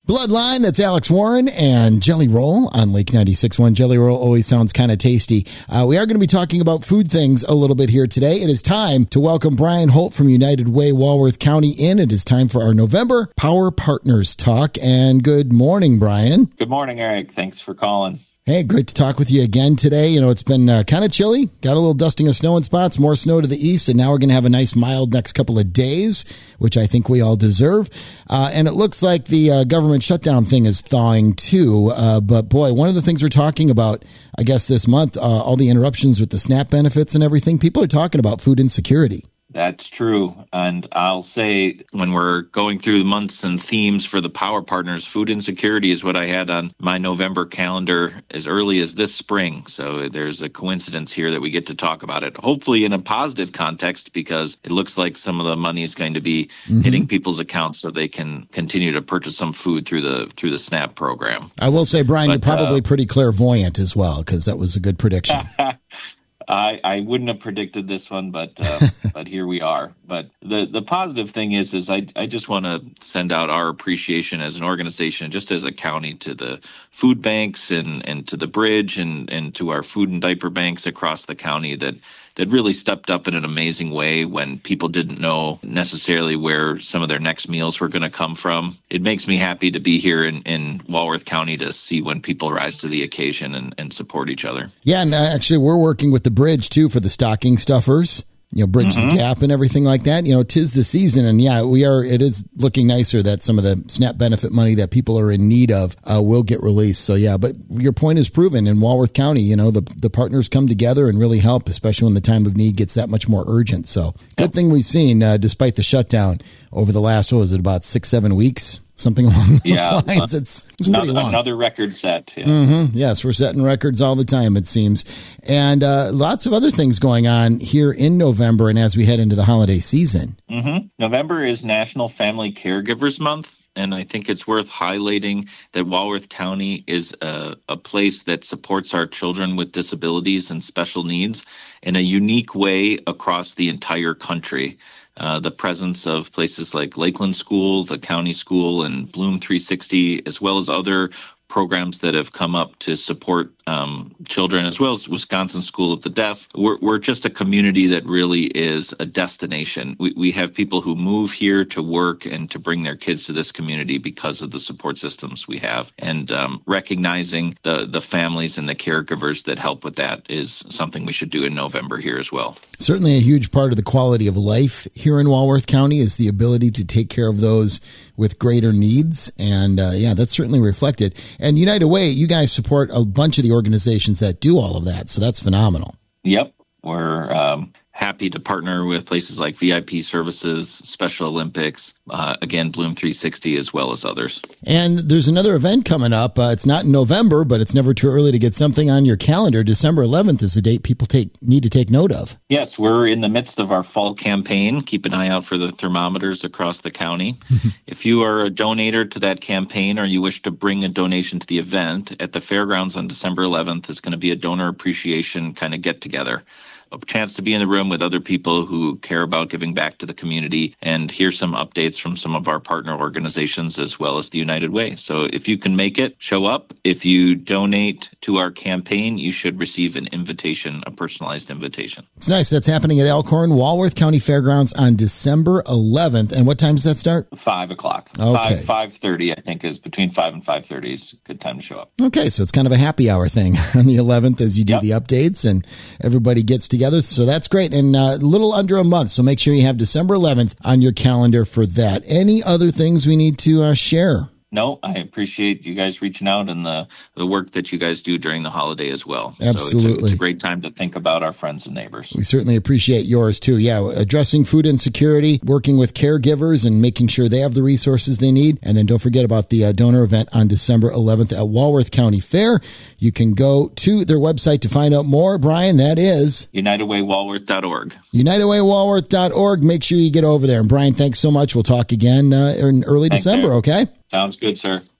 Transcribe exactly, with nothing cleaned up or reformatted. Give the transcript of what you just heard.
Bloodline, that's Alex Warren, and Jelly Roll on Lake ninety-six point one. Jelly Roll always sounds kind of tasty. Uh, we are going to be talking about food things a little bit here today. It is time to welcome Brian Holt from United Way, Walworth County in. It is time for our November Power Partners Talk. And good morning, Brian. Good morning, Eric. Thanks for calling. Hey, great to talk with you again today. You know, it's been uh, kind of chilly, got a little dusting of snow in spots, more snow to the east, and now we're going to have a nice mild next couple of days, which I think we all deserve. Uh, and it looks like the uh, government shutdown thing is thawing too. Uh, but boy, one of the things we're talking about, I guess this month, uh, all the interruptions with the SNAP benefits and everything, people are talking about food insecurity. That's true. And I'll say when we're going through the months and themes for the Power Partners, food insecurity is what I had on my November calendar as early as this spring. So there's a coincidence here that we get to talk about it, hopefully in a positive context, because it looks like some of the money is going to be mm-hmm. hitting people's accounts so they can continue to purchase some food through the through the SNAP program. I will say, Brian, but, you're probably uh, pretty clairvoyant as well, because that was a good prediction. I, I wouldn't have predicted this one, but uh, but here we are. But the, the positive thing is, is I, I just want to send out our appreciation as an organization, just as a county, to the food banks and, and to the bridge and, and to our food and diaper banks across the county that, that really stepped up in an amazing way when people didn't know necessarily where some of their next meals were going to come from. It makes me happy to be here in, in Walworth County to see when people rise to the occasion and, and support each other. Yeah, and actually we're working with the bridge too for the stocking stuffers, you know, bridge mm-hmm. the gap and everything like that. You know, 'tis the season, and yeah, we are, it is looking nicer that some of the SNAP benefit money that people are in need of uh, will get released. So yeah, but your point is proven in Walworth County. You know, the, the partners come together and really help, especially when the time of need gets that much more urgent. So good thing we've seen, uh, despite the shutdown over the last, what was it, about six, seven weeks? Something along those yeah, lines. It's, it's another, pretty long. Another record set. Yeah. Mm-hmm. Yes, we're setting records all the time, it seems. And uh, lots of other things going on here in November and as we head into the holiday season. Mm-hmm. November is National Family Caregivers Month. And I think it's worth highlighting that Walworth County is a, a place that supports our children with disabilities and special needs in a unique way across the entire country. Uh, the presence of places like Lakeland School, the county school, and Bloom three sixty, as well as other programs that have come up to support um, children, as well as Wisconsin School of the Deaf. We're, we're just a community that really is a destination. We, we have people who move here to work and to bring their kids to this community because of the support systems we have. And um, recognizing the, the families and the caregivers that help with that is something we should do in November here as well. Certainly a huge part of the quality of life here in Walworth County is the ability to take care of those with greater needs. And uh, yeah, that's certainly reflected. And United Way, you guys support a bunch of the organizations that do all of that. So that's phenomenal. Yep. We're um, happy to partner with places like V I P Services, Special Olympics, uh, again, Bloom three sixty, as well as others. And there's another event coming up. Uh, it's not in November, but it's never too early to get something on your calendar. December eleventh is the date people take need to take note of. Yes, we're in the midst of our fall campaign. Keep an eye out for the thermometers across the county. If you are a donator to that campaign or you wish to bring a donation to the event, at the fairgrounds on December eleventh is going to be a donor appreciation kind of get-together. A chance to be in the room with other people who care about giving back to the community and hear some updates from some of our partner organizations as well as the United Way. So if you can make it, show up. If you donate to our campaign, you should receive an invitation, a personalized invitation. It's nice. That's happening at Elkhorn, Walworth County Fairgrounds on December eleventh. And what time does that start? Five o'clock. Okay. Five, five thirty, I think, is between five and five thirty is a good time to show up. Okay, so it's kind of a happy hour thing on the eleventh as you do Yep. the updates and everybody gets together. So that's great. And uh, a little under a month. So make sure you have December eleventh on your calendar for that. Any other things we need to uh, share? No, I appreciate you guys reaching out and the, the work that you guys do during the holiday as well. Absolutely. So it's a, it's a great time to think about our friends and neighbors. We certainly appreciate yours too. Yeah, addressing food insecurity, working with caregivers and making sure they have the resources they need. And then don't forget about the uh, donor event on December eleventh at Walworth County Fair. You can go to their website to find out more. Brian, that is united way walworth dot org. united way walworth dot org. Make sure you get over there. And Brian, thanks so much. We'll talk again uh, in early Thanks, December, Eric. okay? Sounds good, sir.